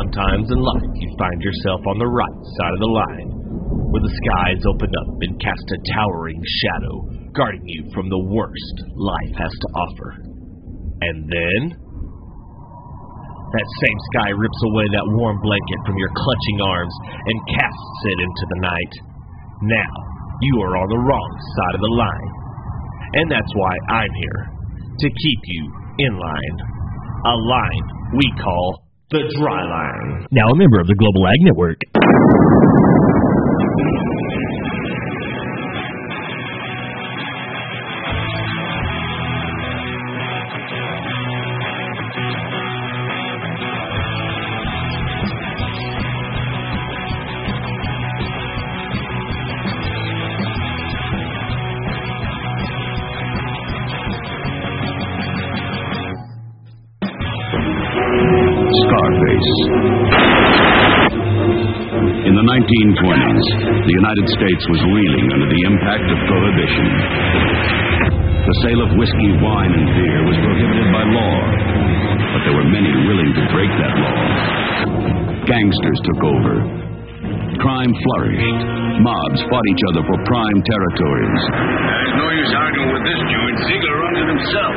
Sometimes in life you find yourself on the right side of the line, where the skies open up and cast a towering shadow, guarding you from the worst life has to offer. And then that same sky rips away that warm blanket from your clutching arms and casts it into the night. Now, you are on the wrong side of the line. And that's why I'm here, to keep you in line. A line we call the Dry Line. Now a member of the Global Ag Network. Scarface. In the 1920s, the United States was reeling under the impact of prohibition. The sale of whiskey, wine, and beer was prohibited by law, but there were many willing to break that law. Gangsters took over. Crime flourished. Mobs fought each other for prime territories. There's no use arguing with this joint. Ziegler runs it himself.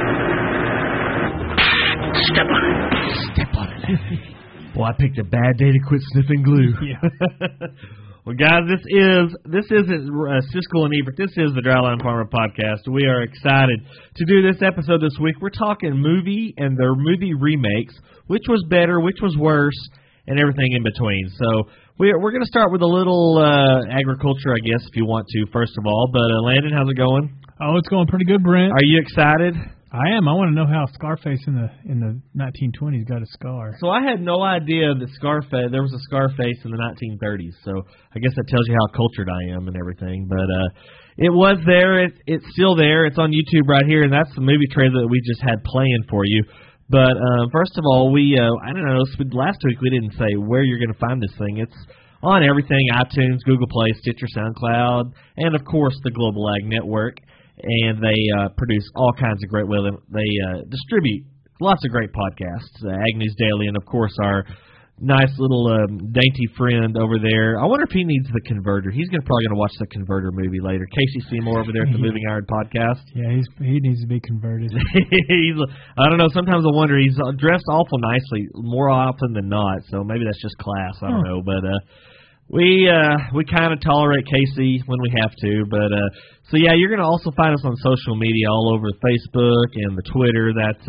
Step on it. Step on it. Well, I picked a bad day to quit sniffing glue. Yeah. Well, guys, this isn't Siskel and Ebert. This is the Dryline Farmer Podcast. We are excited to do this episode this week. We're talking movie and their movie remakes, which was better, which was worse, and everything in between. So we're going to start with a little agriculture, I guess, if you want to, first of all. But Landon, how's it going? Oh, it's going pretty good, Brent. Are you excited? I am. I want to know how Scarface in the 1920s got a scar. So I had no idea that there was a Scarface in the 1930s. So I guess that tells you how cultured I am and everything. But it was there. It's still there. It's on YouTube right here, and that's the movie trailer that we just had playing for you. But first of all, I don't know. Last week we didn't say where you're going to find this thing. It's on everything: iTunes, Google Play, Stitcher, SoundCloud, and of course the Global Ag Network. And they produce all kinds of great they distribute lots of great podcasts, Ag News Daily, and of course our nice little dainty friend over there. I wonder if he needs The Converter. He's probably going to watch The Converter movie later. Casey Seymour over there at the Moving Iron Podcast. Yeah, he needs to be converted. I don't know. Sometimes I wonder. He's dressed awful nicely more often than not, so maybe that's just class. I don't know, but. We kind of tolerate Casey when we have to, but so yeah, you're gonna also find us on social media all over Facebook and the Twitter. That's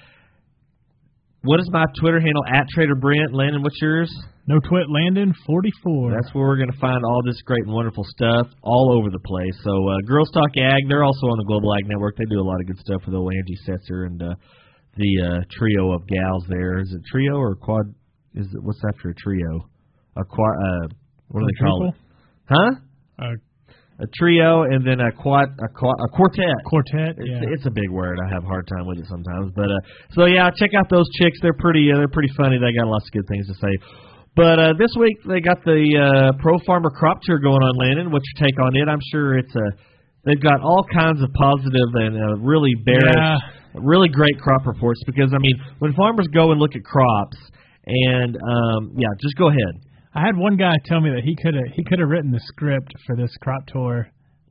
what is my Twitter handle? @TraderBrent. Landon, what's yours? No twit, Landon 44. That's where we're gonna find all this great and wonderful stuff all over the place. So Girls Talk Ag, they're also on the Global Ag Network. They do a lot of good stuff for the Angie Setzer and the trio of gals there. Is it trio or quad? What's after a trio? What do they call it? Huh? A trio and then a quartet. Quartet. It's a big word. I have a hard time with it sometimes. But so yeah, check out those chicks. They're pretty funny. They got lots of good things to say. But this week they got the Pro Farmer Crop Tour going on, Landon. What's your take on it? I'm sure they've got all kinds of positive and really bearish, really great crop reports. Because I mean, when farmers go and look at crops, and just go ahead. I had one guy tell me that he could have written the script for this crop tour,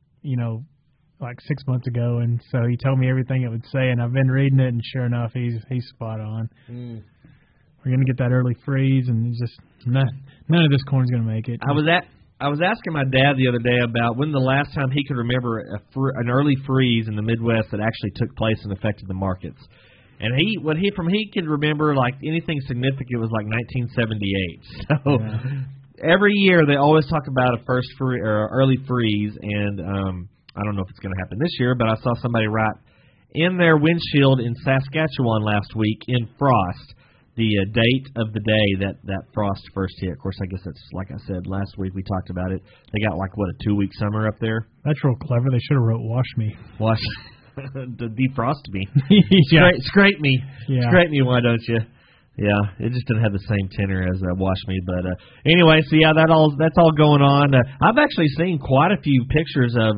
like 6 months ago, and so he told me everything it would say, and I've been reading it, and sure enough, he's spot on. We're gonna get that early freeze, and just none of this corn's gonna make it. I was asking my dad the other day about when the last time he could remember an early freeze in the Midwest that actually took place and affected the markets. And he could remember, like anything significant, was like 1978. So every year they always talk about a early freeze, and I don't know if it's going to happen this year, but I saw somebody write in their windshield in Saskatchewan last week in frost the date of the day that frost first hit. Of course, I guess that's, like I said, last week we talked about it. They got like, a 2-week summer up there? That's real clever. They should have wrote wash me. Wash to defrost me. Yeah. Scrape me. Yeah. Scrape me, why don't you? Yeah, it just didn't have the same tenor as Wash Me. But anyway, so yeah, that's all going on. I've actually seen quite a few pictures of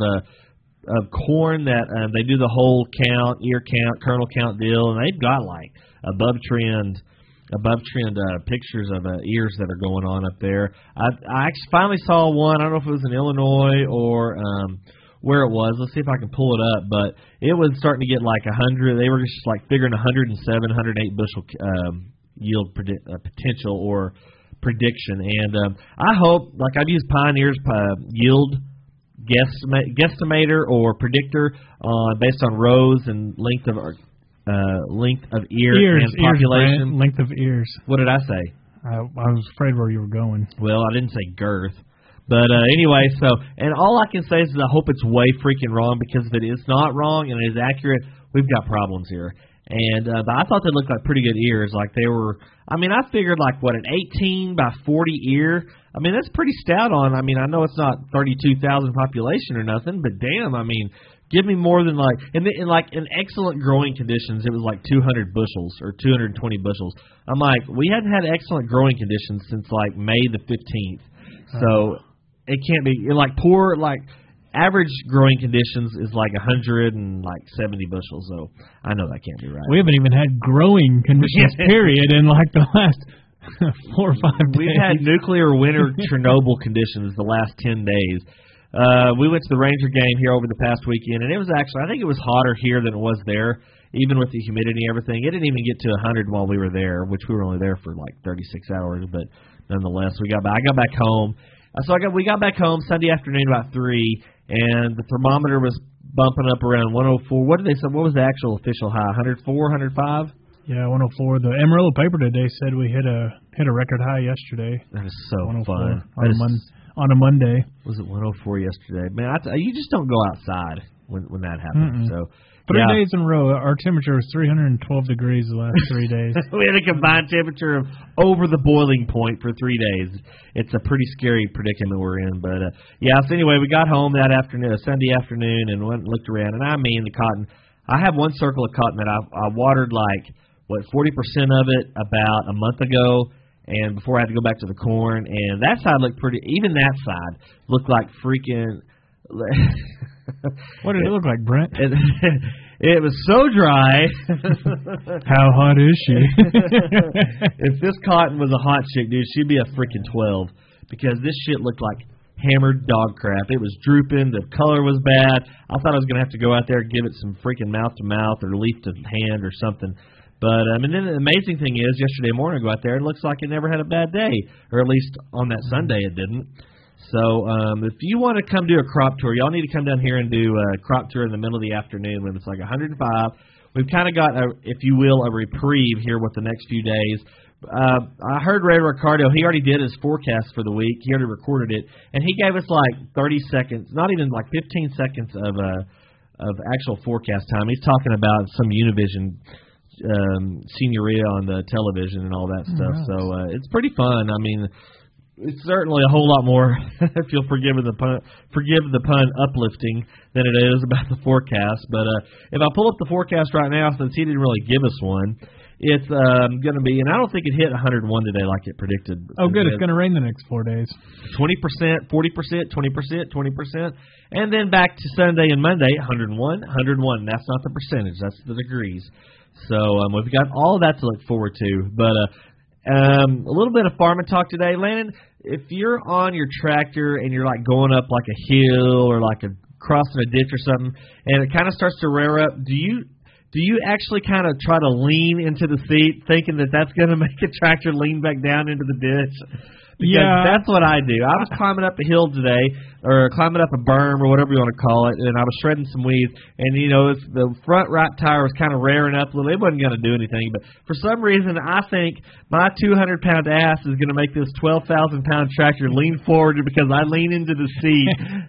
corn that they do the whole count, ear count, kernel count deal, and they've got like above trend above trend pictures of ears that are going on up there. I actually finally saw one. I don't know if it was in Illinois or where it was. Let's see if I can pull it up. But it was starting to get like 100. They were just like figuring 107, 108 bushel yield potential or prediction. And I hope, like I've used Pioneer's yield guesstimator or predictor based on rows and length of ears and population. Length of ears. What did I say? I was afraid where you were going. Well, I didn't say girth. But anyway, and all I can say is I hope it's way freaking wrong, because if it is not wrong and it is accurate, we've got problems here. And but I thought they looked like pretty good ears. Like they were, I mean, I figured like, what, an 18 by 40 ear? I mean, that's pretty stout on. I mean, I know it's not 32,000 population or nothing, but damn, I mean, give me more than like, in excellent growing conditions, it was like 200 bushels or 220 bushels. I'm like, we hadn't had excellent growing conditions since like May the 15th. So it can't be, like poor, like average growing conditions is like 170 bushels. So I know that can't be right. We haven't even had growing conditions, period, in like the last 4 or 5 days. We've had nuclear winter Chernobyl conditions the last 10 days. We went to the Ranger game here over the past weekend, and it was actually, I think it was hotter here than it was there, even with the humidity and everything. It didn't even get to 100 while we were there, which we were only there for like 36 hours, but nonetheless, I got back home. We got back home Sunday afternoon about 3, and the thermometer was bumping up around 104. What did they say? What was the actual official high? 104, 105? Yeah, 104. The Amarillo paper today said we hit a record high yesterday. That is so fun. On a Monday. Was it 104 yesterday? Man, you just don't go outside when that happens. So 3 days in a row, our temperature was 312 degrees the last 3 days. We had a combined temperature of over the boiling point for 3 days. It's a pretty scary predicament we're in. But, so anyway, we got home that afternoon, Sunday afternoon, and went and looked around. And I mean, the cotton, I have one circle of cotton that I watered like, 40% of it about a month ago, and before I had to go back to the corn. And that side looked pretty, even that side looked like freaking... What did it look like, Brent? It was so dry. How hot is she? If this cotton was a hot chick, dude, she'd be a freaking 12. Because this shit looked like hammered dog crap. It was drooping. The color was bad. I thought I was going to have to go out there and give it some freaking mouth-to-mouth or leaf-to-hand or something. But and then the amazing thing is, yesterday morning I go out there, it looks like it never had a bad day. Or at least on that Sunday it didn't. So if you want to come do a crop tour, y'all need to come down here and do a crop tour in the middle of the afternoon when it's like 105. We've kind of got, if you will, a reprieve here with the next few days. I heard Ray Ricardo, he already did his forecast for the week. He already recorded it. And he gave us like 30 seconds, not even like 15 seconds of actual forecast time. He's talking about some Univision Signoria on the television and all that stuff. Nice. So it's pretty fun. I mean, it's certainly a whole lot more, if you'll forgive the pun, uplifting than it is about the forecast. But if I pull up the forecast right now, since he didn't really give us one, it's going to be, and I don't think it hit 101 today like it predicted. Oh, good. It's going to rain the next 4 days. 20%, 40%, 20%, 20%. And then back to Sunday and Monday, 101, 101. That's not the percentage. That's the degrees. So we've got all of that to look forward to. But a little bit of farming talk today. Landon, if you're on your tractor and you're like going up like a hill or like crossing a ditch or something, and it kind of starts to rear up, do you actually kind of try to lean into the seat thinking that that's going to make a tractor lean back down into the ditch? Because that's what I do. I was climbing up a hill today, or climbing up a berm, or whatever you want to call it, and I was shredding some weeds, and, the front right tire was kind of rearing up a little. It wasn't going to do anything, but for some reason, I think my 200-pound ass is going to make this 12,000-pound tractor lean forward because I lean into the seat.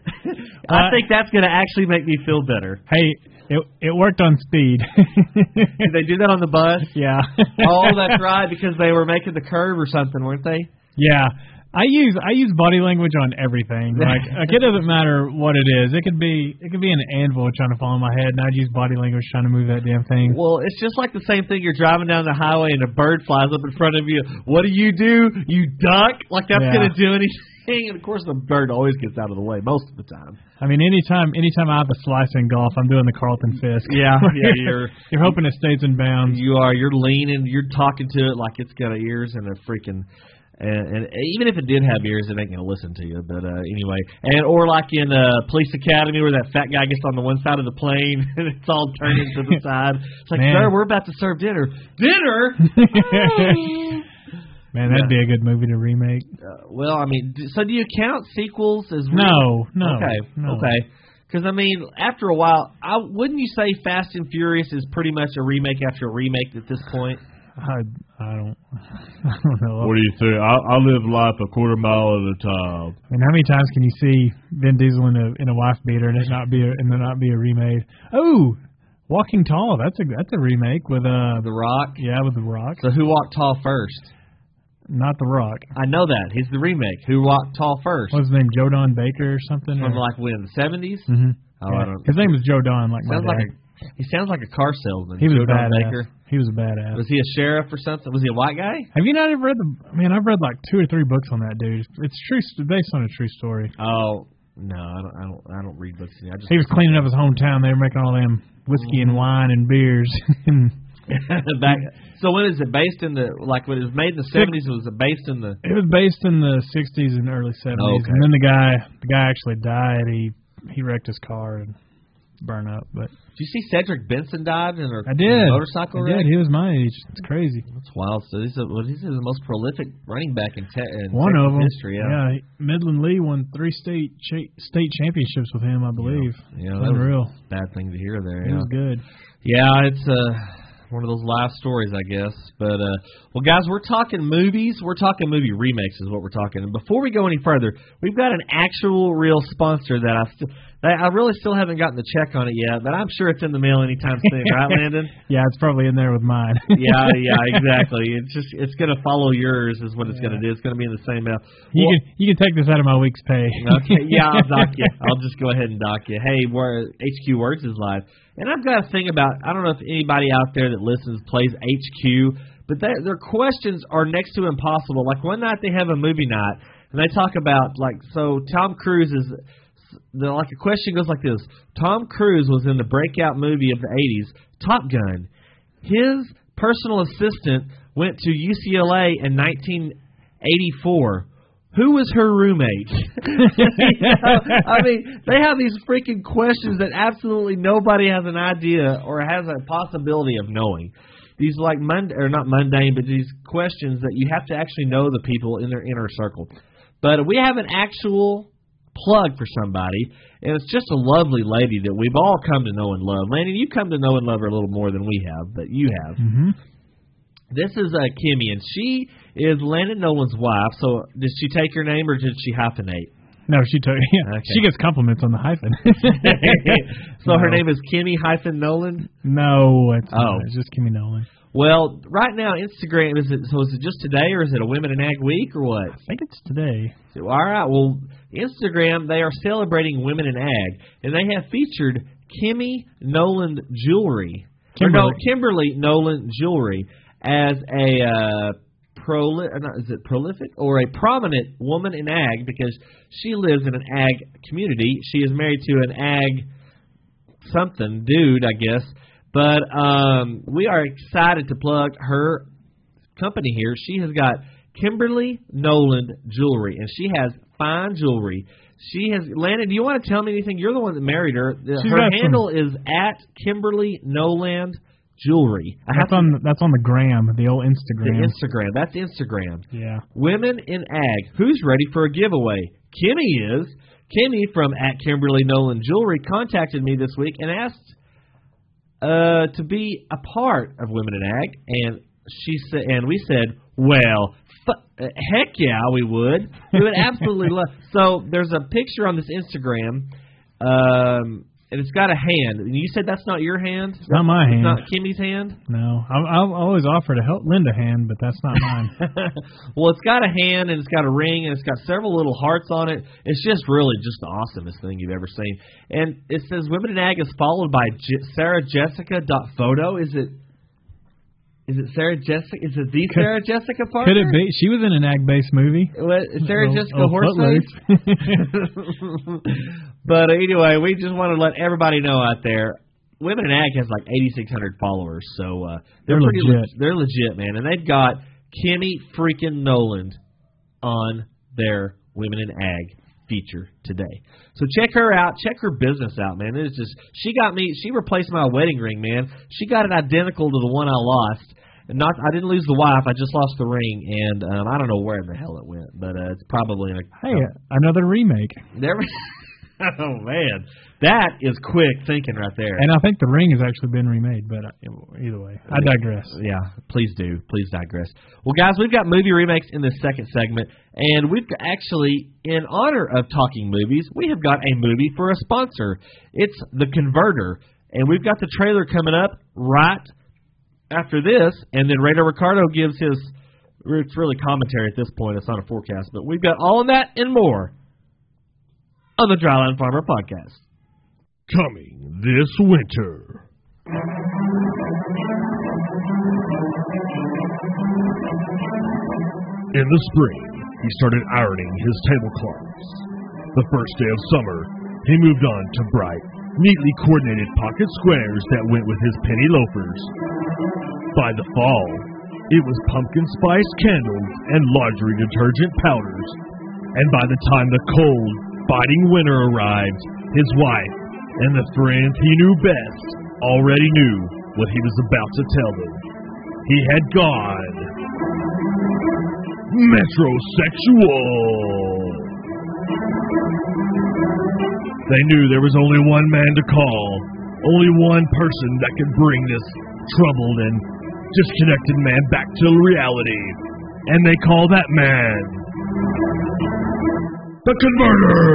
I think that's going to actually make me feel better. Hey, it worked on speed. Did they do that on the bus? Yeah. Oh, that's right, because they were making the curve or something, weren't they? Yeah. I use body language on everything. Like it doesn't matter what it is. It could be an anvil trying to fall on my head, and I'd use body language trying to move that damn thing. Well, it's just like the same thing. You're driving down the highway and a bird flies up in front of you. What do? You duck? Like that's gonna do anything. And of course, the bird always gets out of the way most of the time. I mean, anytime I have a slice in golf, I'm doing the Carlton Fisk. Yeah, you're hoping it stays in bounds. You are. You're leaning. You're talking to it like it's got ears and a freaking. And even if it did have ears, it ain't gonna listen to you. But anyway, or like in Police Academy, where that fat guy gets on the one side of the plane and it's all turning to the side. It's like, sir, we're about to serve dinner. Dinner. Man, that'd be a good movie to remake. Well, I mean, so do you count sequels as No. Okay. Because, I mean, after a while, wouldn't you say Fast and Furious is pretty much a remake after a remake at this point? I don't know. What do you think? I live life a quarter mile at a time. I mean, how many times can you see Vin Diesel in a wife beater and it not be a remake? Oh, Walking Tall. That's a remake with The Rock. Yeah, with The Rock. So who walked tall first? Not The Rock. I know that. He's the remake. Who walked tall first? What's his name? Joe Don Baker or something? From like when, the 70s? Mm-hmm. Oh, yeah. I don't. His name is Joe Don. Like sounds my dad. he sounds like a car salesman. He was Joe a Don badass. Baker. He was a badass. Was he a sheriff or something? Was he a white guy? Have you not ever read I've read like 2 or 3 books on that dude. It's true, based on a true story. Oh no, I don't read books. He was cleaning up his hometown. They were making all them whiskey and wine and beers. So when is it based in when it was made in the 70s? Was it based in the? It was based in the 60s and early 70s. Oh, okay. And then the guy actually died. He wrecked his car and burned up. But did you see Cedric Benson died in a motorcycle wreck? I did. He was my age. It's crazy. That's wild. So he's the most prolific running back in one of them. history. Yeah. Midland Lee won 3 state championships with him, I believe. Yeah, that was a bad thing to hear there. It was good. Yeah, it's one of those life stories, I guess. But, well, guys, we're talking movies. We're talking movie remakes is what we're talking. And before we go any further, we've got an actual real sponsor that I really still haven't gotten the check on it yet, but I'm sure it's in the mail anytime soon, right, Landon? Yeah, it's probably in there with mine. yeah, exactly. It's going to follow yours is what it's going to do. It's going to be in the same mail. You can take this out of my week's pay. Okay, yeah, I'll dock you. I'll just go ahead and dock you. Hey, HQ Words is live. And I've got a thing about, I don't know if anybody out there that listens plays HQ, but their questions are next to impossible. Like one night they have a movie night, and they talk about, so Tom Cruise is, a question goes like this. Tom Cruise was in the breakout movie of the 80s, Top Gun. His personal assistant went to UCLA in 1984. Who was her roommate? I mean, they have these freaking questions that absolutely nobody has an idea or has a possibility of knowing. These not mundane, but these questions that you have to actually know the people in their inner circle. But we have an actual plug for somebody, and it's just a lovely lady that we've all come to know and love. Landon, you come to know and love her a little more than we have, but you have. Mm-hmm. This is Kimmy, and she is Landon Nolan's wife. So did she take her name, or did she hyphenate? No, she took. Yeah, okay. She gets compliments on the hyphen. So her name is Kimmy -Nolan? No, it's just Kimmy Nolan. Well, right now, Instagram, is it just today, or is it a Women in Ag Week, or what? I think it's today. So, all right, well, Instagram, they are celebrating Women in Ag, and they have featured Kimmy Nolan Jewelry. Kimberly Nolan Jewelry as a prolific or a prominent woman in ag, because she lives in an ag community. She is married to an ag something dude, I guess. But we are excited to plug her company here. She has got Kimberly Nolan Jewelry, and she has fine jewelry. She has, Landon, do you want to tell me anything? You're the one that married her. Her handle is at Kimberly Nolan Jewelry. That's on the gram, the old Instagram. The Instagram. That's Instagram. Yeah. Women in Ag. Who's ready for a giveaway? Kimmy is. Kimmy from at Kimberly Nolan Jewelry contacted me this week and asked to be a part of Women in Ag, and she said, and we said, well, heck yeah, we would. We would absolutely love. So there's a picture on this Instagram, and it's got a hand. And you said that's not your hand? It's not my hand. It's not Kimmy's hand? No. I'll always offer to help lend a hand, but that's not mine. Well, it's got a hand, and it's got a ring, and it's got several little hearts on it. It's just really just the awesomest thing you've ever seen. And it says Women in Ag is followed by Sarah Jessica.photo. Is it Is it Sarah Jessica? Is it the Sarah Jessica Parker? Could it be? She was in an ag-based movie. What, Sarah Jessica Horseface? But anyway, we just want to let everybody know out there, Women in Ag has like 8,600 followers, so they're pretty legit. They're legit, man, and they've got Kimmy freaking Noland on their Women in Ag feature today. So check her out. Check her business out, man. It's just she replaced my wedding ring, man. She got it identical to the one I lost. And I didn't lose the wife. I just lost the ring, and I don't know where in the hell it went, but it's probably in another remake. Oh man, that is quick thinking right there. And I think the ring has actually been remade, but either way, I digress. Yeah, please do. Please digress. Well, guys, we've got movie remakes in this second segment, and we've actually, in honor of talking movies, we have got a movie for a sponsor. It's The Converter, and we've got the trailer coming up right after this, and then Rado Ricardo gives his, it's really commentary at this point, it's not a forecast, but we've got all of that and more on the Dryland Farmer Podcast. Coming this winter. In the spring, he started ironing his tablecloths. The first day of summer, he moved on to bright, neatly coordinated pocket squares that went with his penny loafers. By the fall, it was pumpkin spice candles and laundry detergent powders. And by the time the cold, biting winter arrived, his wife and the friends he knew best already knew what he was about to tell them. He had gone metrosexual. They knew there was only one man to call, only one person that could bring this troubled and disconnected man back to reality. And they call that man The Converter.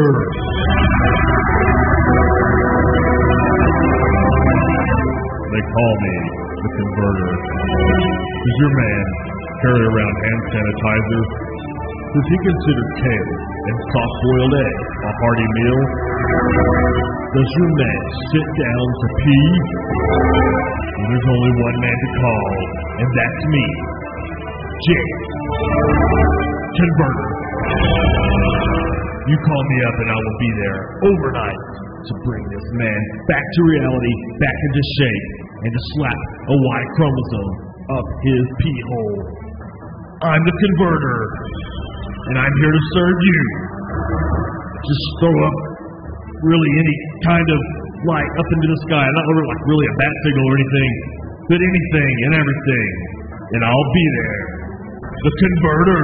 They call me The Converter. Does your man carry around hand sanitizer? Does he consider kale and soft-boiled egg a hearty meal? Does your man sit down to pee? Well, there's only one man to call, and that's me, Jake Converter. You call me up and I will be there overnight to bring this man back to reality, back into shape, and to slap a Y chromosome up his pee hole. I'm the Converter, and I'm here to serve you. Just throw up really any kind of light up into the sky. Not like really a bat signal or anything, but anything and everything, and I'll be there. The Converter.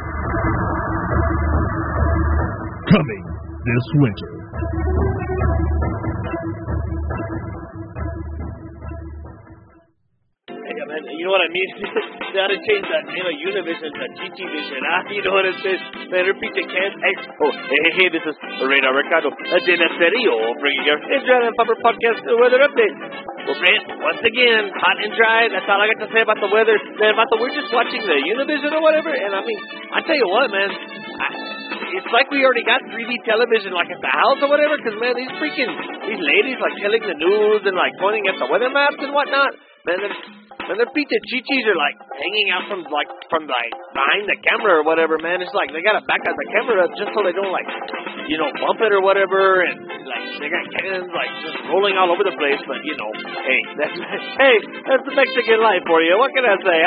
Coming this winter. Hey, man, you know what I mean? They ought to change that name of Univision to GT Vision. You know what it says? Man, repeat the can. Hey, this is Rado Ricardo. Dana Serio bringing your Dryland Farmer Podcast weather update. Well, Brent, once again, hot and dry. That's all I got to say about the weather. Man, we're just watching the Univision or whatever, and I mean, I tell you what, man, it's like we already got 3D television, like at the house or whatever, because, man, these ladies, like, telling the news and, like, pointing at the weather maps and whatnot, man, their pizza chichis are, like, hanging out from behind the camera or whatever, man. It's like they got to back out the camera just so they don't, like, bump it or whatever, and, like, they got cannons, like, just rolling all over the place, but, hey, that's the Mexican life for you. What can I say,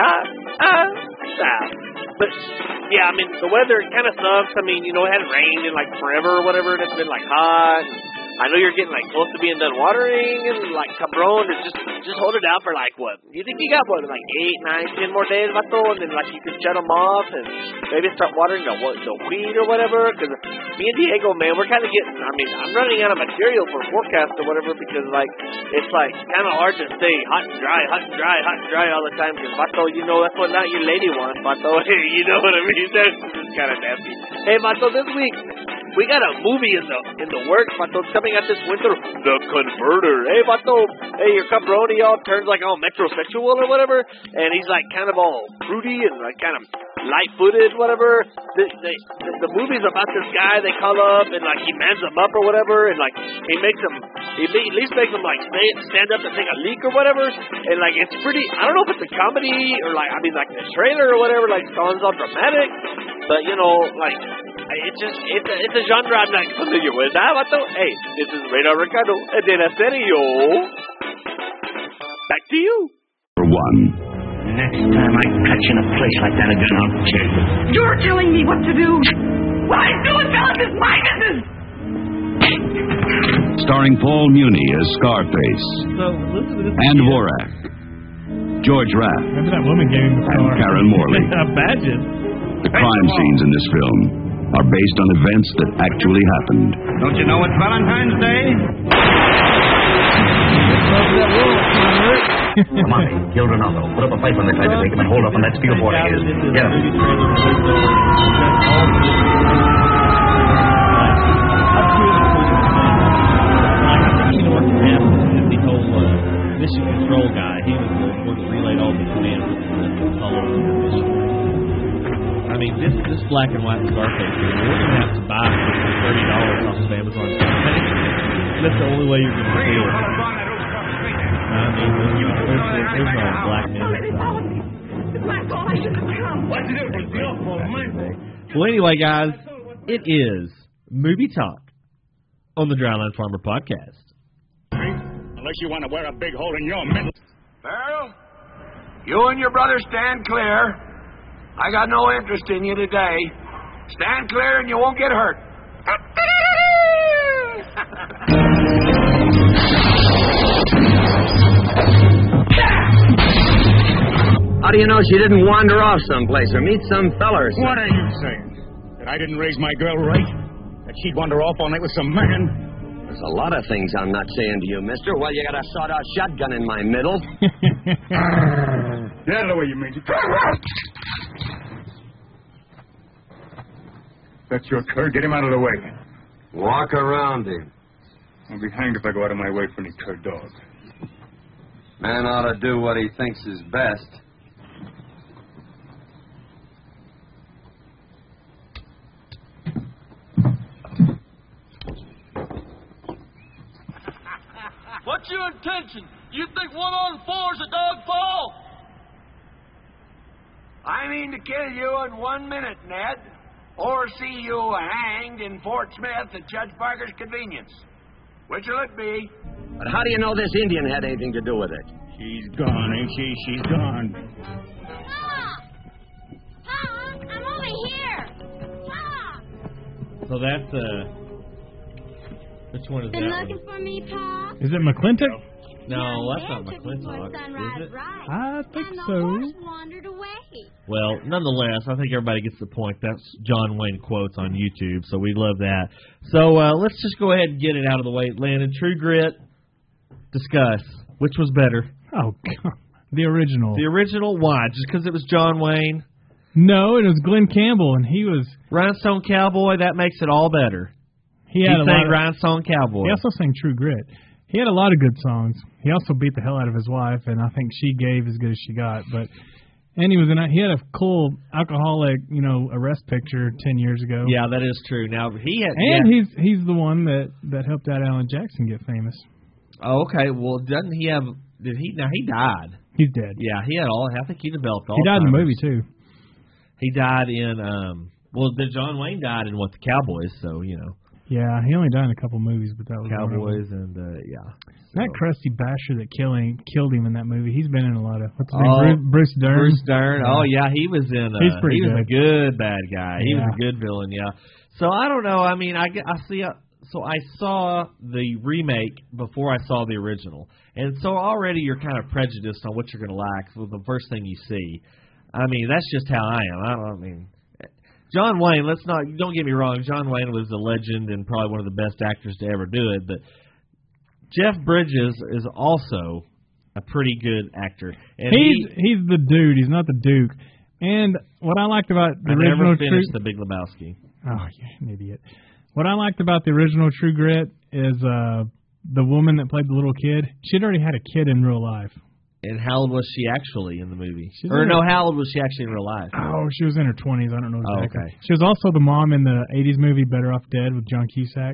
But, yeah, I mean, the weather kind of sucks. I mean, it hadn't rained in, like, forever or whatever, and it's been, like, hot. I know you're getting, like, close to being done watering, and, like, cabron, just hold it out for, like, what? You think you got, what, like, 8, 9, 10 more days, vato, and then, like, you can shut them off, and maybe start watering the wheat or whatever, because me and Diego, man, we're kind of getting, I mean, I'm running out of material for forecast or whatever, because, like, it's, like, kind of hard to stay hot and dry all the time, because, vato, that's what not your lady wants, vato. You know what I mean? That's just kind of nasty. Hey, vato, this week, we got a movie in the works, vato. It's coming out this winter. The Converter. Hey, vato. Hey, your cabroni all turns like all metrosexual or whatever, and he's like kind of all fruity and like kind of light-footed, whatever. The movie's about this guy they call up and like he mans them up or whatever, and like he makes them It at least makes them, like, stand up and take a leak or whatever. And, like, it's pretty, I don't know if it's a comedy or, like, I mean, like, the trailer or whatever, like, sounds all dramatic. But, you know, like, it's a genre I'm not familiar with. Hey, this is Radar Ricardo de la Serio. Back to you. For one. Next time I catch you in a place like that again, I'll kill you. You're telling me what to do. What I do, fellas, is my business. Starring Paul Muni as Scarface. And Vorak. George Raft. Remember that woman gave him the and car. Karen Morley. Imagine. The crime scenes in this film are based on events that actually happened. Don't you know it's Valentine's Day? Come on, kill Ronaldo. Put up a fight when they try to take him and hold up and let's feel what it is. Get him. The whole mission control guy, he was the one that relayed all the commands to follow the mission. I mean, this black and white Scarface, we're going to have to buy it for $30 off of Amazon. That's the only way you're going to see it. I mean, there's no black man. That's all I should have come. What to do? Well, anyway, guys, it is Movie Talk on the Dryland Farmer Podcast. Unless you want to wear a big hole in your middle. Farrell, you and your brother stand clear. I got no interest in you today. Stand clear and you won't get hurt. How do you know she didn't wander off someplace or meet some fella or something? What are you saying? That I didn't raise my girl right? That she'd wander off all night with some man? There's a lot of things I'm not saying to you, mister. Well, you got a sawed-off shotgun in my middle. Get out of the way, you mean. That's your cur. Get him out of the way. Walk around him. I'll be hanged if I go out of my way for any cur dog. Man ought to do what he thinks is best. What's your intention? You think 1 on 4 is a dog fall? I mean to kill you in 1 minute, Ned. Or see you hanged in Fort Smith at Judge Parker's convenience. Which will it be? But how do you know this Indian had anything to do with it? She's gone, ain't she? She's gone. Pa, I'm over here. Pa. So that's, which one is Been that looking for me, Pa? Is it McClintock? No, that's not McClintock, is it? I think and the so. horse wandered away. Well, nonetheless, I think everybody gets the point. That's John Wayne quotes on YouTube, so we love that. So let's just go ahead and get it out of the way. Landon, True Grit, discuss. Which was better? Oh, God. The original. The original? Why? Just because it was John Wayne? No, it was Glenn Campbell, and he was... Rhinestone Cowboy, that makes it all better. He sang Rhinestone Cowboy. He also sang True Grit. He had a lot of good songs. He also beat the hell out of his wife, and I think she gave as good as she got. And he had a cool alcoholic, arrest picture 10 years ago. Yeah, that is true. Now he had, he's the one that helped out Alan Jackson get famous. Oh, okay. Well, doesn't he have? Did he? Now he died. He's dead. Yeah, he had all. I think he developed all. He died in the movie too. He died in. John Wayne died in The Cowboys. So Yeah, he only died in a couple movies, but that was Cowboys and yeah. That crusty basher that killed him in that movie. He's been in a lot of what's his name? Bruce Dern. Bruce Dern. Oh yeah, he was in. He's pretty he good. was a good bad guy. He Yeah. was a good villain. Yeah. So I don't know. I mean, I see. So I saw the remake before I saw the original, and so already you're kind of prejudiced on what you're going to like with the first thing you see. I mean, that's just how I am. I mean. John Wayne, don't get me wrong, John Wayne was a legend and probably one of the best actors to ever do it, but Jeff Bridges is also a pretty good actor. And he's the dude, he's not the Duke. And what I liked about the original never finished The Big Lebowski. Oh, you're an idiot. What I liked about the original True Grit is the woman that played the little kid, she'd already had a kid in real life. And how old was she actually in the movie? How old was she actually in real life? Oh, she was in her 20s. I don't know exactly. Oh, okay. She was also the mom in the 80s movie Better Off Dead with John Cusack.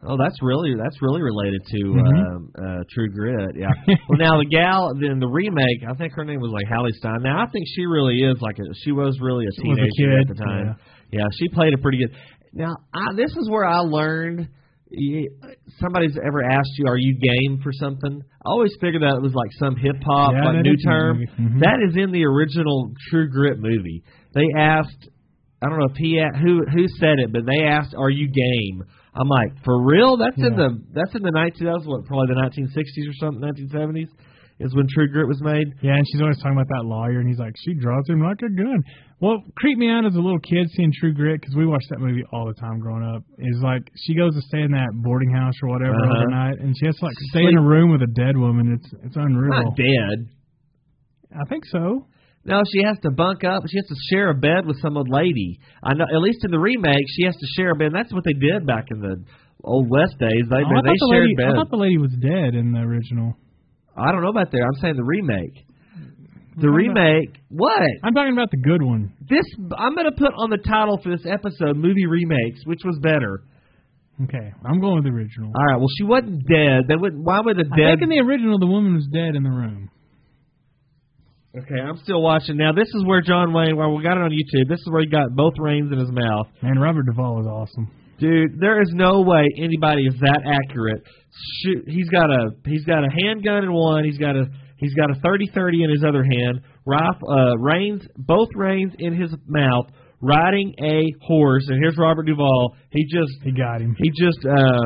Oh, that's really related to True Grit. Yeah. Well, now the gal in the remake, I think her name was like Hallie Stein. Now I think she really is she was really a teenager at the time. Yeah, she played it pretty good. Now this is where I learned. Somebody's ever asked you, "Are you game for something?" I always figured that it was like some hip hop new term. Mm-hmm. That is in the original True Grit movie. They asked, I don't know if who said it, but they asked, "Are you game?" I'm like, for real? That's in the 2000s, probably the 1960s or something, 1970s is when True Grit was made. Yeah, and she's always talking about that lawyer, and he's like, she draws him like a gun. Well, creeped me out as a little kid seeing True Grit, because we watched that movie all the time growing up. Is like she goes to stay in that boarding house or whatever overnight, and she has to stay in a room with a dead woman. It's unreal. Not dead. I think so. No, she has to bunk up. She has to share a bed with some old lady. I know, at least in the remake, she has to share a bed. And that's what they did back in the Old West days. They shared beds. I thought the lady was dead in the original. I don't know about there. I'm saying the remake. The remake. What? I'm talking about the good one. I'm going to put on the title for this episode, Movie Remakes, which was better. Okay, I'm going with the original. All right. Well, she wasn't dead. Why would the dead? I think in the original, the woman was dead in the room. Okay, I'm still watching now. This is where John Wayne, we got it on YouTube. This is where he got both reins in his mouth. Man, Robert Duvall is awesome. Dude, there is no way anybody is that accurate. Shoot, he's got a handgun in one. He's got a 30-30 in his other hand. Both reins in his mouth, riding a horse. And here's Robert Duvall. He got him. He just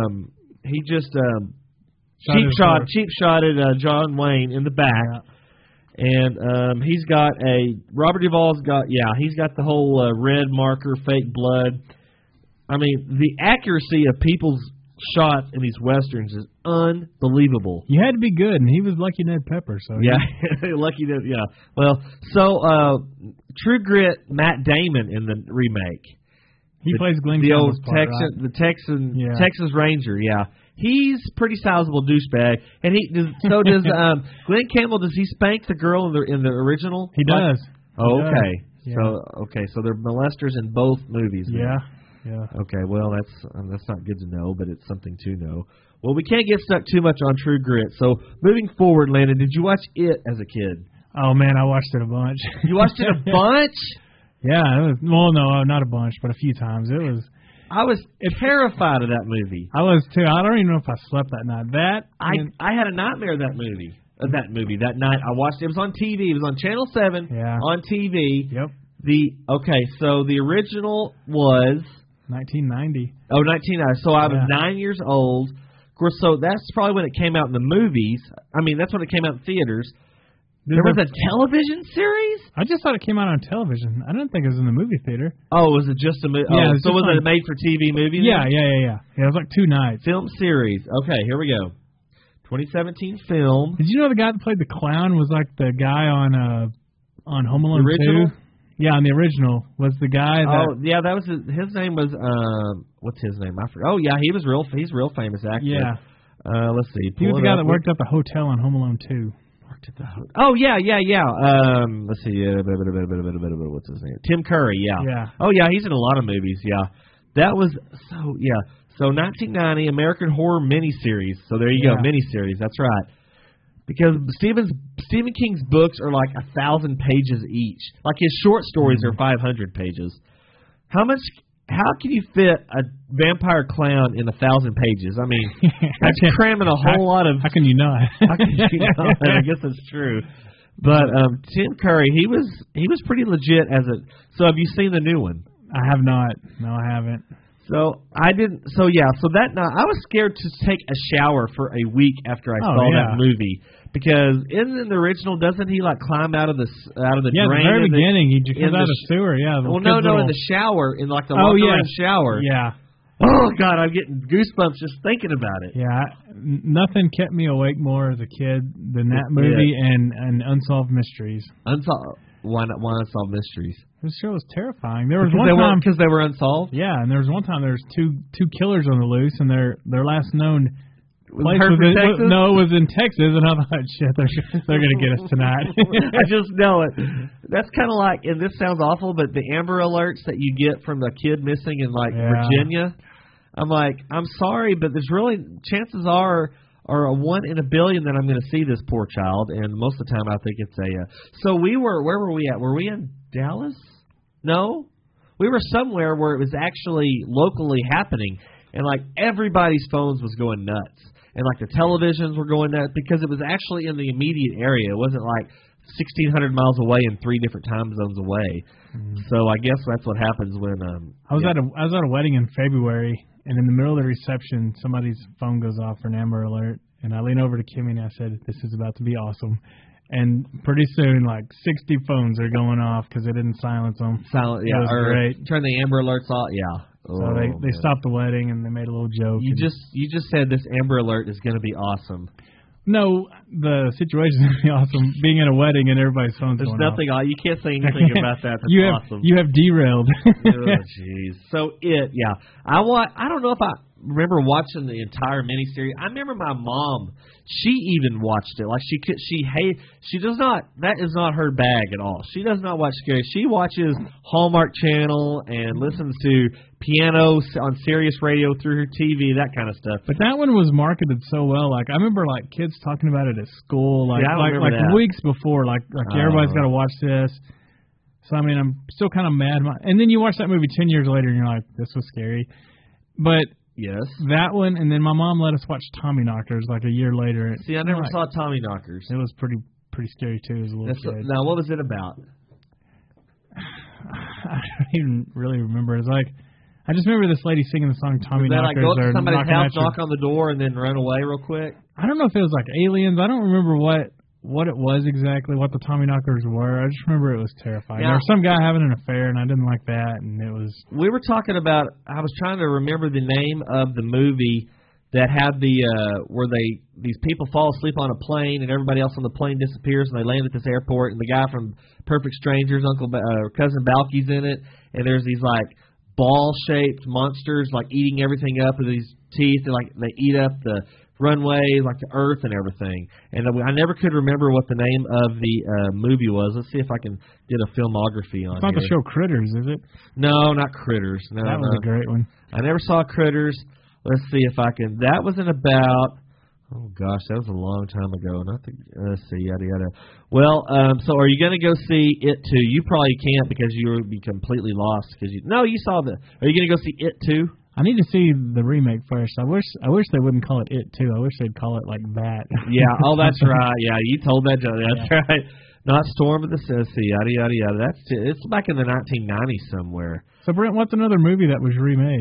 cheap shotted John Wayne in the back. Yeah. And Robert Duvall's got the whole red marker, fake blood. I mean, the accuracy of people's shots in these westerns is unbelievable. You had to be good, and he was Lucky Ned Pepper. So yeah, Lucky Ned. Yeah. Well, so True Grit, Matt Damon in the remake. He plays Glenn the Campbell's old part, Texan, right? the Texas Ranger. Yeah. He's pretty sizable douchebag, and so does Glenn Campbell. Does he spank the girl in the original? He does. Oh, okay. Yeah. So they're molesters in both movies. Yeah. Okay. Well, that's not good to know, but it's something to know. Well, we can't get stuck too much on True Grit. So moving forward, Landon, did you watch it as a kid? Oh man, I watched it a bunch. You watched it a bunch? Yeah. No, not a bunch, but a few times. I was terrified of that movie. I was too. I don't even know if I slept that night. I had a nightmare of that movie. That night I watched it. It was on TV. It was on Channel 7 on TV. Yep. So the original was 1990. Oh, 1990. So I was 9 years old. Of course, so that's probably when it came out in the movies. I mean, that's when it came out in theaters. There was a television series? I just thought it came out on television. I didn't think it was in the movie theater. Oh, was it just a movie? Yeah, so was it a made-for-TV movie? Yeah. Yeah, it was like 2 nights. Film series. Okay, here we go. 2017 film. Did you know the guy that played the clown was like the guy on Home Alone 2? Yeah, on the original was the guy that... Oh, yeah, that was his name was... what's his name? He's real famous actor. Yeah. Let's see. He was the guy that worked at the hotel on Home Alone 2. Oh, yeah. Let's see. What's his name? Tim Curry, yeah. Oh, yeah, he's in a lot of movies, yeah. That was, So 1990, American Horror miniseries. So there you go, miniseries, that's right. Because Stephen King's books are like 1,000 pages each. Like his short stories are 500 pages. How can you fit a vampire clown in 1,000 pages? I mean, that's cramming a whole lot of... How can you not? I guess that's true. But Tim Curry, he was pretty legit as a... So have you seen the new one? I have not. No, I haven't. So I didn't... So yeah, so that night, I was scared to take a shower for a week after I saw that movie. Because in the original, doesn't he like climb out of the drain? Yeah, at the very beginning, he comes out of the sewer. Yeah. Well, no, in the shower, in like the locker shower. Yeah. Oh God, I'm getting goosebumps just thinking about it. Yeah, nothing kept me awake more as a kid than that movie and Unsolved Mysteries. Why Unsolved Mysteries? This show was terrifing. There was one time because they were unsolved. Yeah, and there was one time there was two killers on the loose, and their last known place was in Texas, and I thought, shit, they're going to get us tonight. I just know it. That's kind of like, and this sounds awful, but the Amber Alerts that you get from the kid missing in like Virginia. I'm like, I'm sorry, but there's really chances are a 1 in a billion that I'm going to see this poor child, and most of the time I think it's a. So where were we at? Were we in Dallas? No, we were somewhere where it was actually locally happening, and like everybody's phones was going nuts, and like the televisions were going nuts because it was actually in the immediate area. It wasn't like 1,600 miles away and 3 different time zones away. So I guess that's what happens when. I was at a wedding in February. And in the middle of the reception, somebody's phone goes off for an Amber Alert. And I lean over to Kimmy and I said, this is about to be awesome. And pretty soon, like 60 phones are going off because they didn't silence them. Silent, yeah. It was great. Turn the Amber Alerts off, yeah. So they stopped the wedding and they made a little joke. You just said this Amber Alert is going to be awesome. No, the situation is going to be awesome. Being at a wedding and everybody's phone's There's going nothing off. You can't say anything about that. That's awesome. You have derailed. Oh, jeez. So I don't know if I remember watching the entire miniseries. I remember my mom. She even watched it. Like she does not. That is not her bag at all. She does not watch scary. She watches Hallmark Channel and listens to piano on Sirius Radio through her TV, that kind of stuff. But that one was marketed so well. Like I remember, like kids talking about it at school, like weeks before. Like everybody's got to watch this. So I mean, I'm still kind of mad. And then you watch that movie 10 years later, and you're like, this was scary. But yes, that one, and then my mom let us watch Tommyknockers like a year later. See, I never saw Tommyknockers. It was pretty scary too as a little kid. Now, what was it about? I don't even really remember. It's like I just remember this lady singing the song Tommyknockers. Did like go up to somebody's house, knock on the door, and then run away real quick? I don't know if it was like aliens. I don't remember what it was exactly, what the Tommyknockers were. I just remember it was terrifying. Yeah. There was some guy having an affair, and I didn't like that, and it was... We were talking about... I was trying to remember the name of the movie that had where these people fall asleep on a plane, and everybody else on the plane disappears, and they land at this airport, and the guy from Perfect Strangers, Cousin Balky's in it, and there's these, like, ball-shaped monsters, like, eating everything up with these teeth, and, like, they eat up the runway, like the earth and everything. And I never could remember what the name of the movie was. Let's see if I can get a filmography on it. It's not the show Critters, is it? No, not Critters. No, that was a great one. I never saw Critters. Let's see if I can. That wasn't about... Oh, gosh, that was a long time ago. Let's see, yada, yada. Well, so are you going to go see It 2? You probably can't because you would be completely lost. No, you saw the... Are you going to go see It 2? I need to see the remake first. I wish they wouldn't call it It 2. I wish they'd call it like that. Yeah. Oh, that's right. Yeah, you told that, Joe. That's right. Not Storm of the Sea. Yada yada yada. It's back in the 1990s somewhere. So Brent, what's another movie that was remade?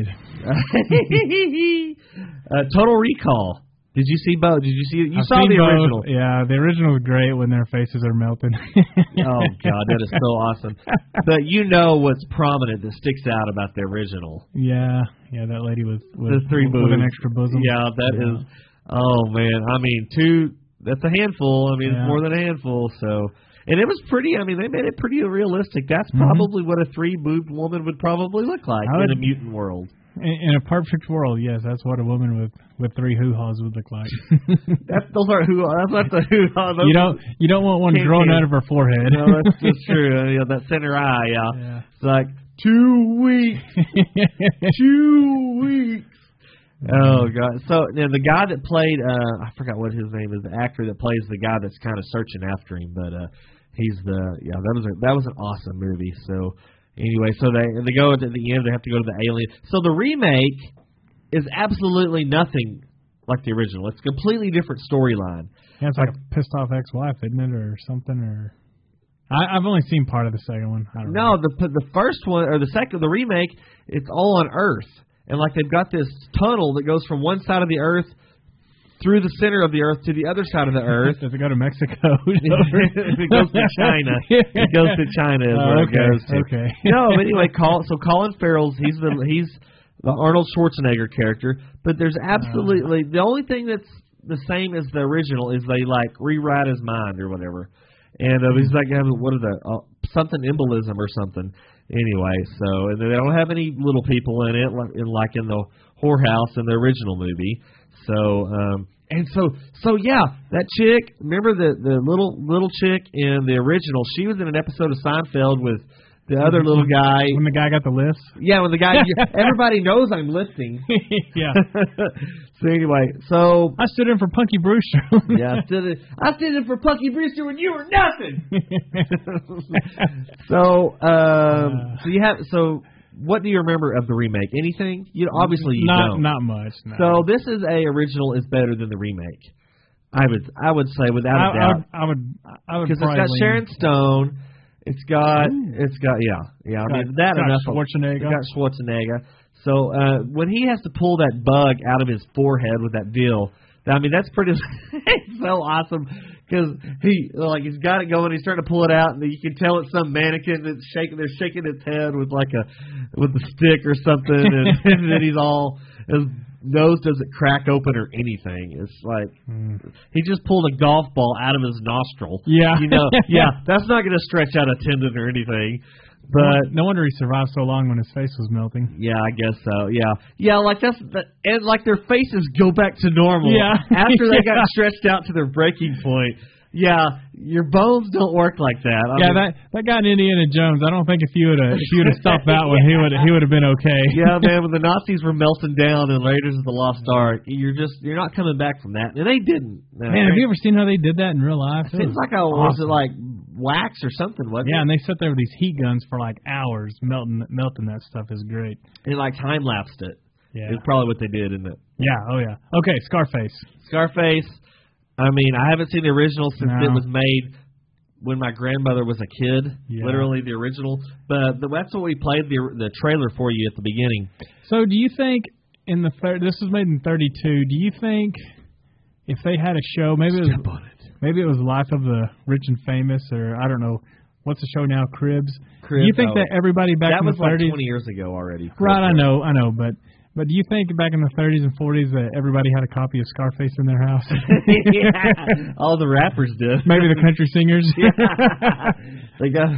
Total Recall. Did you see both? Did you see it? You saw the both. original. Yeah, the original was great when their faces are melting. Oh, God, that is so awesome. But you know what's prominent that sticks out about the original. Yeah, that lady with the 3 boobs. With an extra bosom. Yeah, that is. Oh, man. I mean, that's a handful. I mean, it's more than a handful. So, and it was pretty, I mean, they made it pretty realistic. That's probably what a 3-boobed woman would probably look like in a mutant world. In a perfect world, yes, that's what a woman with 3 hoo-haws would look like. Those are hoo-haws. That's not the hoo-haws. You don't want one growing out of her forehead. No, that's true. That center eye, yeah. It's like 2 weeks. 2 weeks. Oh, God. So, now the guy that played, I forgot what his name is, the actor that plays the guy that's kind of searching after him, but he's that was an awesome movie, so... Anyway, so they go at the end. They have to go to the alien. So the remake is absolutely nothing like the original. It's a completely different storyline. Yeah, it's like a pissed off ex-wife, isn't it, or something? Or I've only seen part of the second one. I don't know. The first one or the second, the remake, it's all on Earth, and like they've got this tunnel that goes from one side of the Earth through the center of the Earth to the other side of the Earth. Does it go to Mexico? It goes to China. It goes to China is where it goes to. Okay. No, but anyway, Colin Farrell's he's the Arnold Schwarzenegger character. But there's absolutely the only thing that's the same as the original is they like rewrite his mind or whatever, and he's like having something embolism or something. Anyway, so and they don't have any little people in it like in the whorehouse in the original movie. So yeah, that chick. Remember the little chick in the original? She was in an episode of Seinfeld with The other little guy. When the guy got the list? Yeah, when the guy, everybody knows I'm lifting. Yeah. So anyway, so. I stood in for Punky Brewster. Yeah, I stood in for Punky Brewster when you were nothing. So what do you remember of the remake? Anything? Obviously you don't. Not much. No. So this is original is better than the remake. I would say without a doubt. I would because it's got Sharon Stone. It's got yeah. I mean that enough. Schwarzenegger. It's got Schwarzenegger. So when he has to pull that bug out of his forehead with that deal, I mean that's pretty. It's so awesome because he's got it going. He's starting to pull it out, and you can tell it's some mannequin that's shaking. They're shaking its head with with a stick or something, and then he's all his nose doesn't crack open or anything. It's like he just pulled a golf ball out of his nostril. Yeah, that's not going to stretch out a tendon or anything. But no wonder he survived so long when his face was melting. Yeah, I guess so. Yeah, like and like their faces go back to normal. Yeah, after they got stretched out to their breaking point. Yeah, your bones don't work like that. I mean, that guy in Indiana Jones. I don't think if you would have stopped that one, he would have been okay. Yeah, man. When the Nazis were melting down in Raiders of the Lost Ark, you're not coming back from that, and they didn't. Man, have you ever seen how they did that in real life? It seems like was it like wax or something? Wasn't it? And they sat there with these heat guns for like hours, melting that stuff is great. And like time lapsed it. Yeah, it's probably what they did, isn't it? Yeah. Oh yeah. Okay, Scarface. I mean, I haven't seen the original since it was made when my grandmother was a kid, literally the original. But that's what we played the trailer for you at the beginning. So do you think this was made in 32, do you think if they had a show, maybe it was Life of the Rich and Famous, or I don't know, what's the show now, Cribs? Do you think that everybody back in the 30s... That was like 20 years ago already. Right, I know, but do you think back in the 30s and 40s that everybody had a copy of Scarface in their house? Yeah, all the rappers did. Maybe the country singers. They got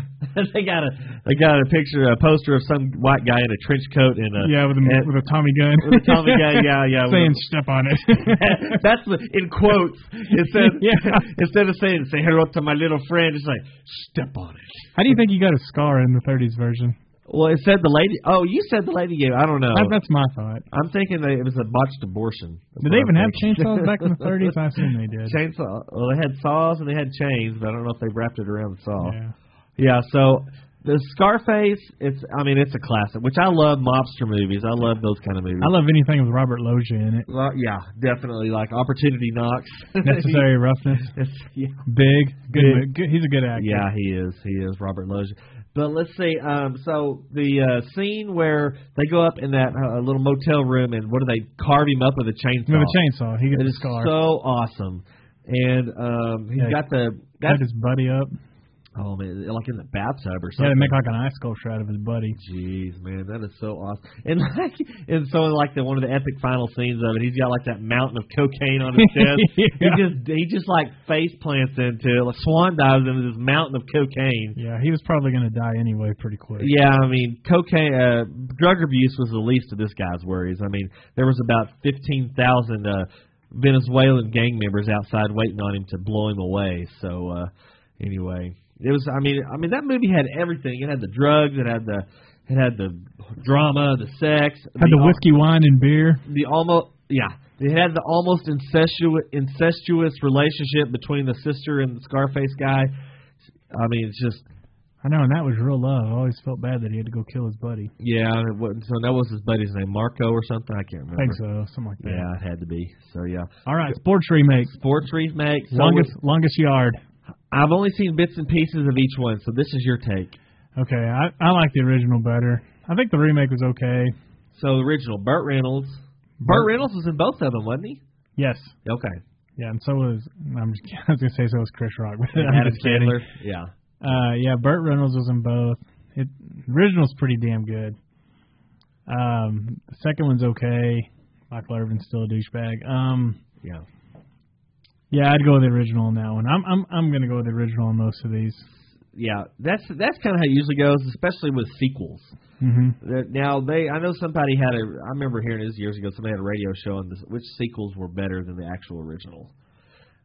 a poster of some white guy in a trench coat and with a Tommy gun. With a Tommy gun, yeah. Saying "step on it." That's in quotes. It says instead of saying "say hello to my little friend," it's like "step on it." How do you think you got a scar in the 30s version? Well, it said the lady. Oh, you said the lady gave. I don't know. That's my thought. I'm thinking that it was a botched abortion. Did they even have chainsaws back in the 30s? I assume they did. Chainsaw. Well, they had saws and they had chains, but I don't know if they wrapped it around the saw. Yeah. So the Scarface, it's a classic, which I love mobster movies. I love those kind of movies. I love anything with Robert Loggia in it. Well, yeah, definitely. Like Opportunity Knocks. Necessary Roughness. Big. Good. He's a good actor. Yeah, he is, Robert Loggia. But let's see. So the scene where they go up in that little motel room and what do they carve him up with a chainsaw? With a chainsaw, he gets a scar. So awesome, and he's got his buddy up. Oh man, like in the bathtub or something. Yeah, they make like an ice sculpture out of his buddy. Jeez, man, that is so awesome. And so one of the epic final scenes of it, he's got like that mountain of cocaine on his chest. He just like face plants into it, like swan dives into this mountain of cocaine. Yeah, he was probably going to die anyway pretty quick. Yeah, I mean, cocaine, drug abuse was the least of this guy's worries. I mean, there was about 15,000 Venezuelan gang members outside waiting on him to blow him away. So anyway. It was. I mean, that movie had everything. It had the drugs. It had the drama, the sex. Had the whiskey, wine, and beer. It had the almost incestuous relationship between the sister and the Scarface guy. I mean, it's just. I know, and that was real love. I always felt bad that he had to go kill his buddy. Yeah, so that was his buddy's name, Marco or something. I can't remember. I think so, something like that. Yeah, it had to be. So yeah. All right, sports remake. Longest yard. I've only seen bits and pieces of each one, so this is your take. Okay, I like the original better. I think the remake was okay. So the original, Burt Reynolds. Burt Reynolds was in both of them, wasn't he? Yes. Okay. Yeah, and so was I was gonna say so was Chris Rock. Adam Sandler. Yeah. Yeah, Burt Reynolds was in both. The original's pretty damn good. The second one's okay. Michael Irvin's still a douchebag. Yeah. Yeah, I'd go with the original on that one. I'm going to go with the original on most of these. Yeah, that's kind of how it usually goes, especially with sequels. Mm-hmm. Now I know somebody I remember hearing this years ago. Somebody had a radio show on which sequels were better than the actual original.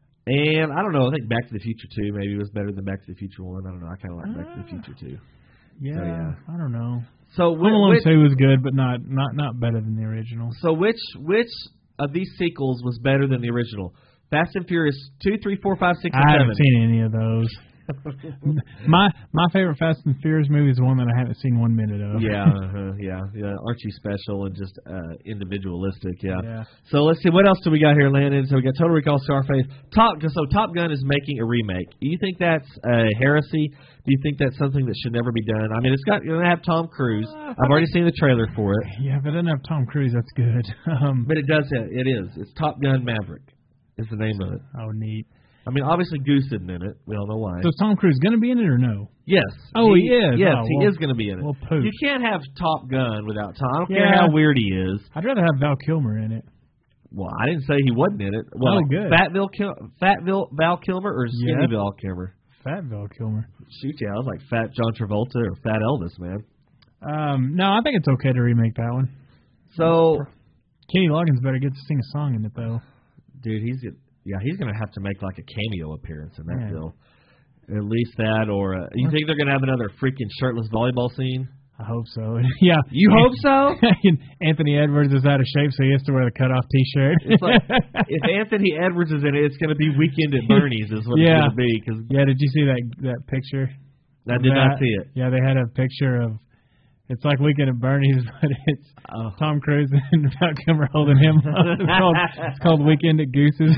And I don't know. I think Back to the Future 2 maybe was better than Back to the Future 1. I don't know. I kind of like Back to the Future 2. Yeah, I don't know. So Home Alone 2 was good, but not better than the original. So which of these sequels was better than the original? Fast and Furious 2, 3, 4, 5, 6, and 7. I haven't seen any of those. my favorite Fast and Furious movie is the one that I haven't seen 1 minute of. Yeah. Archie special and just individualistic. Yeah. So let's see, what else do we got here, Landon? So we got Total Recall, Scarface. Top Gun is making a remake. Do you think that's a heresy? Do you think that's something that should never be done? I mean, it's got you're gonna have Tom Cruise. I've already seen the trailer for it. Yeah, if it doesn't have Tom Cruise, that's good. But it does. It is. It's Top Gun Maverick. Is the name of it. Oh, neat. I mean, obviously Goose isn't in it. We all know why. So is Tom Cruise going to be in it or no? Yes. Oh, he is? Yes, he is going to be in it. Well, poop. You can't have Top Gun without Tom. I don't care how weird he is. I'd rather have Val Kilmer in it. Well, I didn't say he wasn't in it. Well, good. Fat Val Kilmer or Skinny Val Kilmer? Fat Val Kilmer. Shoot, yeah, I was like Fat John Travolta or Fat Elvis, man. No, I think it's okay to remake that one. So Kenny Loggins better get to sing a song in it, though. Dude, he's going to have to make like a cameo appearance in that deal. At least that, or you think they're going to have another freaking shirtless volleyball scene? I hope so. Yeah. You hope so? Anthony Edwards is out of shape, so he has to wear the cutoff T-shirt. It's like, if Anthony Edwards is in it, it's going to be Weekend at Bernie's is what it's going to be. Cause did you see that picture? I did not see it. Yeah, they had a picture of, it's like Weekend at Bernie's, but it's Tom Cruise and Val Kilmer holding him up. It's called Weekend at Goose's.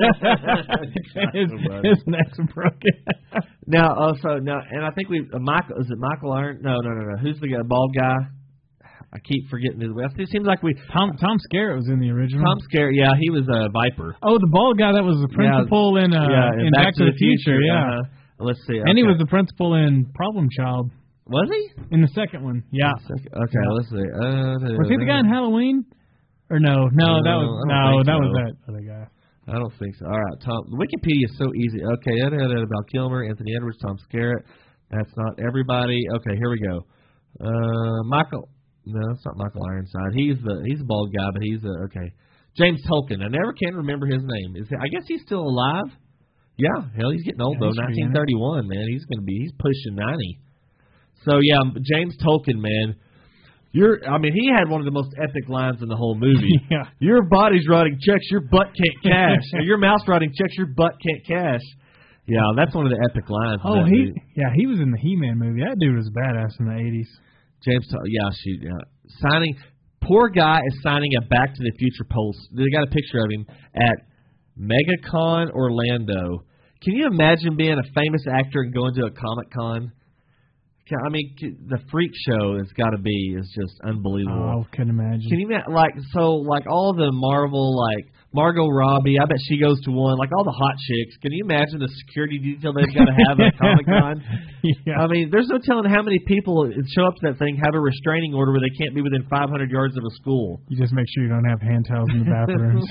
his neck's broken. Now, and I think Michael, is it Michael Iron? No. Who's the guy, bald guy? I keep forgetting his name. It seems like Tom Skerritt was in the original. Tom Skerritt, yeah, he was a Viper. Oh, the bald guy that was the principal in Back to the Future, yeah. Let's see. And he was the principal in Problem Child. Was he? In the second one, yeah. Okay, let's see. Was he the guy in Halloween? Or no? No, that was that other guy. I don't think so. All right, Tom. Wikipedia is so easy. Okay, about Kilmer, Anthony Edwards, Tom Skerritt. That's not everybody. Okay, here we go. Michael. No, it's not Michael Ironside. He's a bald guy, but he's okay. James Tolkien. I never can remember his name. I guess he's still alive. Yeah, hell, he's getting old though. 1931, man. He's pushing 90. So yeah, James Tolkien, man. He had one of the most epic lines in the whole movie. Yeah. Your body's writing checks your butt can't cash. Or your mouth's writing checks your butt can't cash. Yeah, that's one of the epic lines. Oh, he was in the He-Man movie. That dude was badass in the 80s. Signing. Poor guy is signing a Back to the Future post. They got a picture of him at MegaCon Orlando. Can you imagine being a famous actor and going to a Comic-Con? I mean, the freak show is just unbelievable. I can imagine. Can you like all the Marvel, like Margot Robbie? I bet she goes to one. Like all the hot chicks. Can you imagine the security detail they've got to have at Comic-Con? Yeah. I mean, there's no telling how many people show up to that thing, have a restraining order where they can't be within 500 yards of a school. You just make sure you don't have hand towels in the bathrooms.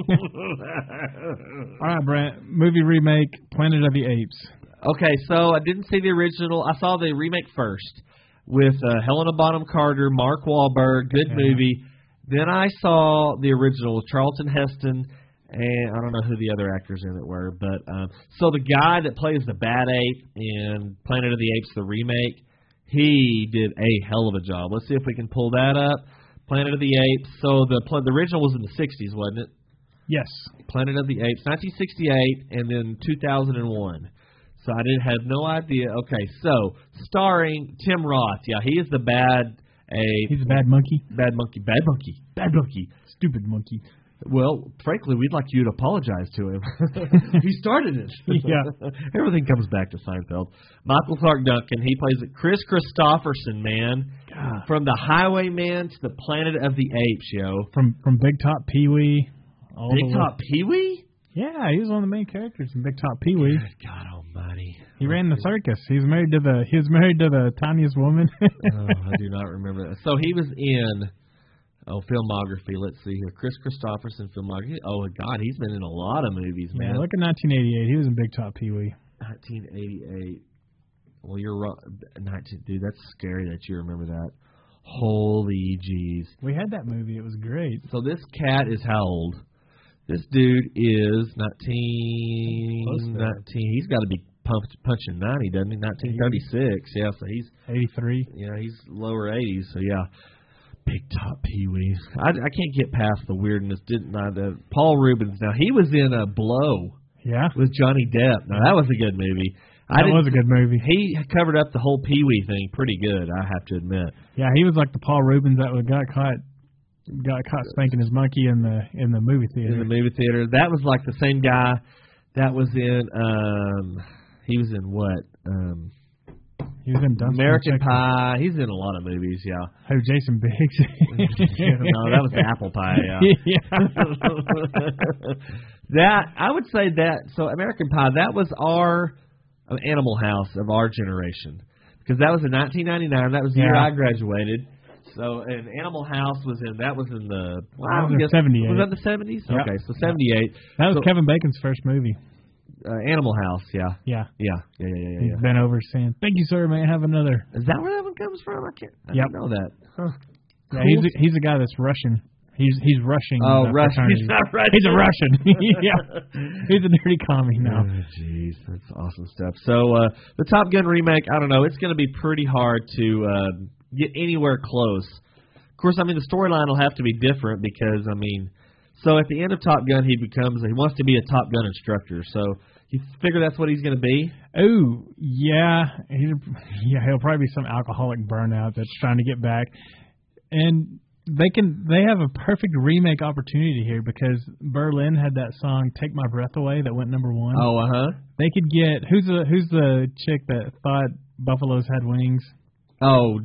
All right, Brent. Movie remake, Planet of the Apes. Okay, so I didn't see the original. I saw the remake first with Helena Bonham Carter, Mark Wahlberg, good movie. Then I saw the original with Charlton Heston, and I don't know who the other actors in it were. But so the guy that plays the Bad Ape in Planet of the Apes, the remake, he did a hell of a job. Let's see if we can pull that up. Planet of the Apes. So the original was in the 60s, wasn't it? Yes. Planet of the Apes, 1968, and then 2001. So I have no idea. Okay, so starring Tim Roth. Yeah, he is the bad ape. He's a bad monkey. Bad monkey. Stupid monkey. Well, frankly, we'd like you to apologize to him. He started it. Yeah. Everything comes back to Seinfeld. Michael Clark Duncan, he plays it. Chris Christopherson, man. God. From the Highwayman to the Planet of the Apes, yo. From Big Top Pee-wee. Big Top Pee-wee? Yeah, he was one of the main characters in Big Top Pee-wee. God almighty. He ran the circus. He was married to the tiniest woman. I do not remember that. So he was in filmography. Let's see here. Chris Christopherson filmography. Oh God, he's been in a lot of movies, man. Yeah, look at 1988. He was in Big Top Pee-wee. 1988. Well, you're right. Dude, that's scary that you remember that. Holy jeez. We had that movie. It was great. So this cat is how old? This dude is 19. He's got to be punching 90, doesn't he? 1936. Yeah, so he's 83. Yeah, he's lower 80s. So yeah, Big Top Pee-wee. I can't get past the weirdness. Paul Rubens. Now he was in Blow. Yeah, with Johnny Depp. Now that was a good movie. That was a good movie. He covered up the whole Pee-wee thing pretty good, I have to admit. Yeah, he was like the Paul Rubens that got caught spanking his monkey in the movie theater. In the movie theater. That was like the same guy that was in he was in what? He was in Dunstan American Pie. He's in a lot of movies, yeah. Oh, Jason Biggs. No, that was Apple Pie, yeah. That I would say that so American Pie, that was our Animal House of our generation. Because that was in 1999, that was the year I graduated. So, and Animal House was in the... That was in 78. Was that the 70s? Yep. Okay, so 78. That was Kevin Bacon's first movie. Animal House, yeah. Yeah. He's been over saying, "Thank you, sir, may I have another?" Is that where that one comes from? I didn't know that. Huh. Yeah, he's a guy that's Russian. He's Russian. Oh, Russian. He's not Russian. He's a Russian. Yeah. He's a dirty commie now. Jeez, that's awesome stuff. So the Top Gun remake, I don't know. It's going to be pretty hard to get anywhere close. Of course, I mean, the storyline will have to be different because, I mean, so at the end of Top Gun, he wants to be a Top Gun instructor. So you figure that's what he's going to be? Oh, yeah. He'll probably be some alcoholic burnout that's trying to get back. And they have a perfect remake opportunity here because Berlin had that song "Take My Breath Away" that went number 1. Oh, They could get who's the chick that thought buffaloes had wings? Oh,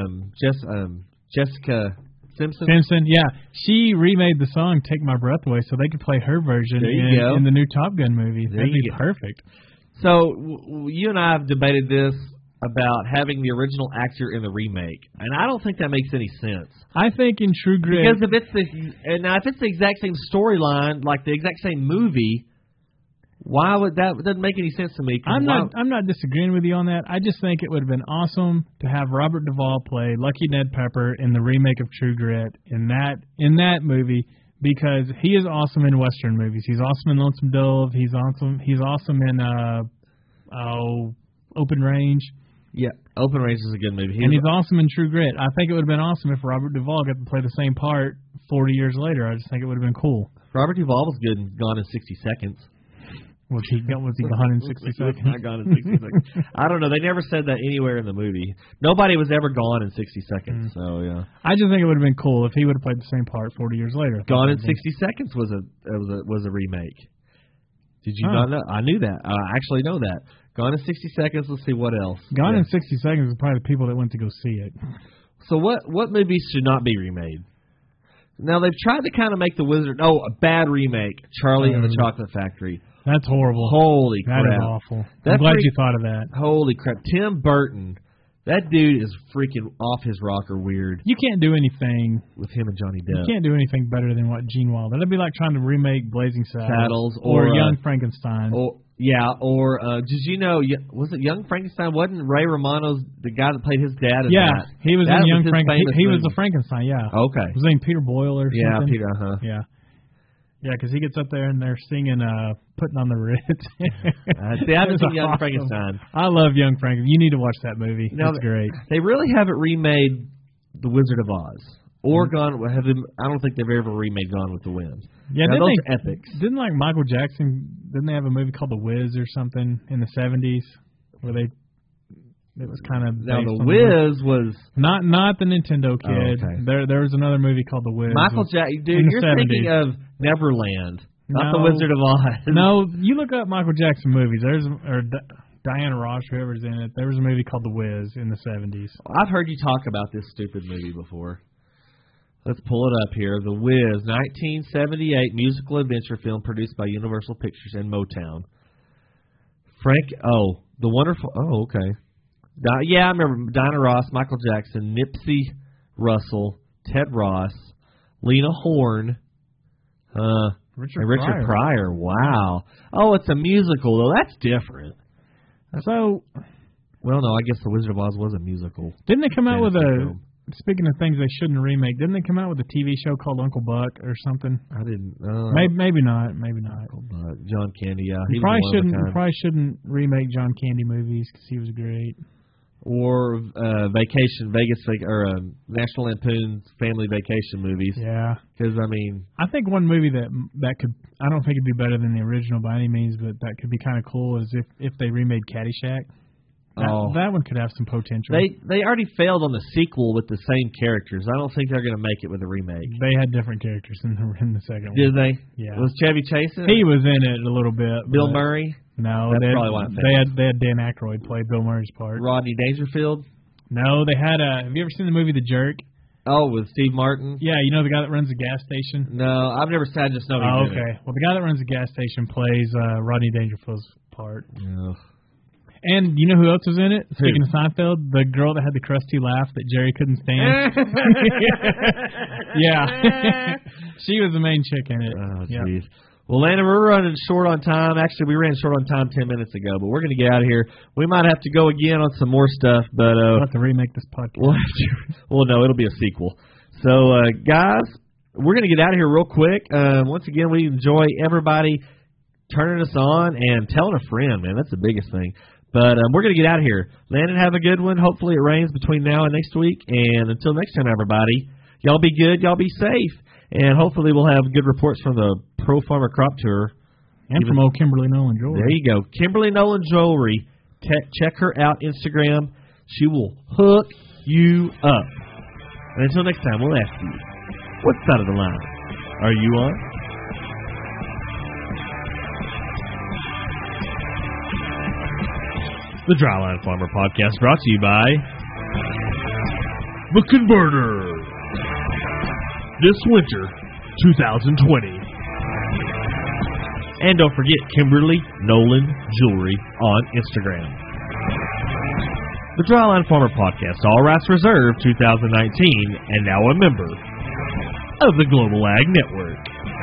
Jessica Simpson, yeah. She remade the song "Take My Breath Away" so they could play her version in the new Top Gun movie. That'd be perfect. So you and I have debated this about having the original actor in the remake, and I don't think that makes any sense. I think in True Grit, because if it's the exact same storyline, like the exact same movie, why would that? It doesn't make any sense to me. I'm not disagreeing with you on that. I just think it would have been awesome to have Robert Duvall play Lucky Ned Pepper in the remake of True Grit in that movie because he is awesome in Western movies. He's awesome in Lonesome Dove. He's awesome in Open Range. Yeah, Open Range is a good movie. And he's awesome in True Grit. I think it would have been awesome if Robert Duvall got to play the same part 40 years later. I just think it would have been cool. Robert Duvall was good in Gone in 60 Seconds. Was he gone in 60 seconds? Not gone in 60 seconds. I don't know. They never said that anywhere in the movie. Nobody was ever gone in 60 seconds. So yeah. I just think it would have been cool if he would have played the same part 40 years later. Gone in 60 Seconds was a remake. Did you not know? I knew that. I actually know that. Gone in 60 Seconds. Let's see what else. Gone in 60 Seconds is probably the people that went to go see it. So what movies should not be remade? Now they've tried to kind of make The Wizard. Oh, a bad remake. Charlie and the Chocolate Factory. That's horrible. Holy crap. That is awful. I'm glad you thought of that. Holy crap. Tim Burton. That dude is freaking off his rocker weird. You can't do anything with him and Johnny Depp. You can't do anything better than what Gene Wilder. That'd be like trying to remake Blazing Saddles or Young Frankenstein. Did you know, was it Young Frankenstein? Wasn't Ray Romano's the guy that played his dad in that? He was in Young Frankenstein. He was the Frankenstein, yeah. Okay. Was his name Peter Boyle or something? Yeah, Peter, Yeah. Yeah, because he gets up there and they're singing Putting on the Ritz. I haven't seen Young Frankenstein. I love Young Frankenstein. You need to watch that movie. It's great. They really haven't remade The Wizard of Oz. Or I don't think they've ever remade Gone with the Wind. Yeah, those are epics. Didn't Michael Jackson, didn't they have a movie called The Wiz or something in the 70s where it was kind of now The Wiz was not the Nintendo Kid. Oh, okay. There was another movie called The Wiz. Michael Jackson, dude, you're 70s. thinking of Neverland, not The Wizard of Oz. No, you look up Michael Jackson movies. Diana Ross, whoever's in it. There was a movie called The Wiz in the 70s. I've heard you talk about this stupid movie before. Let's pull it up here. The Wiz, 1978 musical adventure film produced by Universal Pictures and Motown. The Wonderful. Oh, okay. I remember Diana Ross, Michael Jackson, Nipsey Russell, Ted Ross, Lena Horne, and Richard Pryor. Wow. Oh, it's a musical, though. That's different. So, well, no, I guess The Wizard of Oz was a musical. Didn't they come out with speaking of things they shouldn't remake, didn't they come out with a TV show called Uncle Buck or something? I didn't. Maybe not. John Candy, yeah. You probably shouldn't remake John Candy movies because he was great. Or National Lampoon's Family Vacation movies. Yeah. Because, I mean... I think one movie that could... I don't think it'd be better than the original by any means, but that could be kind of cool is if they remade Caddyshack. That one could have some potential. They already failed on the sequel with the same characters. I don't think they're going to make it with a remake. They had different characters in the second one. Did they? Yeah. Was Chevy Chase in it? He was in it a little bit. Bill Murray? No. That's probably why they had Dan Aykroyd play Bill Murray's part. Rodney Dangerfield? No, they had have you ever seen the movie The Jerk? Oh, with Steve Martin? Yeah, you know the guy that runs the gas station? No, I've never seen it. I just know he's in it. Well, the guy that runs the gas station plays Rodney Dangerfield's part. Ugh. And you know who else was in it? Speaking of Seinfeld, the girl that had the crusty laugh that Jerry couldn't stand. Yeah. She was the main chick in it. Oh, jeez. Yep. Well, Landon, we're running short on time. Actually, we ran short on time 10 minutes ago, but we're going to get out of here. We might have to go again on some more stuff, but... we'll have to remake this podcast. Well, no, it'll be a sequel. So, guys, we're going to get out of here real quick. Once again, we enjoy everybody turning us on and telling a friend, man. That's the biggest thing. But we're going to get out of here. Landon, have a good one. Hopefully it rains between now and next week. And until next time, everybody, y'all be good. Y'all be safe. And hopefully we'll have good reports from the Pro Farmer Crop Tour. And from old Kimberly Nolan Jewelry. There you go. Kimberly Nolan Jewelry. Check her out, Instagram. She will hook you up. And until next time, we'll ask you, what side of the line are you on? The Dryline Farmer Podcast brought to you by The Converter. This winter, 2020. And don't forget Kimberly Nolan Jewelry on Instagram. The Dryline Farmer Podcast, all rights reserved, 2019, and now a member of the Global Ag Network.